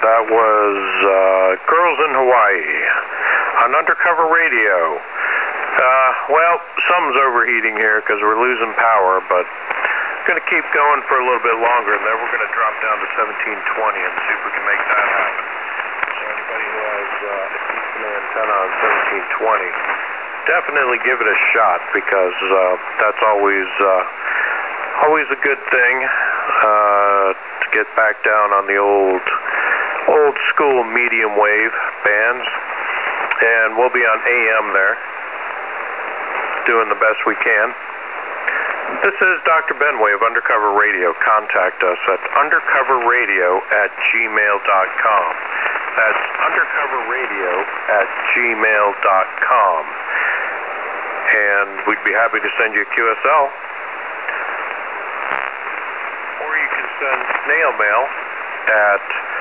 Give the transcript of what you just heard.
That was Girls in Hawaii on Undercover Radio. Well, something's overheating here because we're losing power, but going to keep going for a little bit longer, and then we're going to drop down to 1720 and see if we can make that happen. So anybody who has a decent antenna on 1720, definitely give it a shot, because that's always a good thing to get back down on the old school medium wave bands. And we'll be on AM there, doing the best we can. This is Dr. Benway of Undercover Radio. Contact us at undercoverradio@gmail.com. That's undercoverradio@gmail.com. And we'd be happy to send you a QSL. Or you can send snail mail at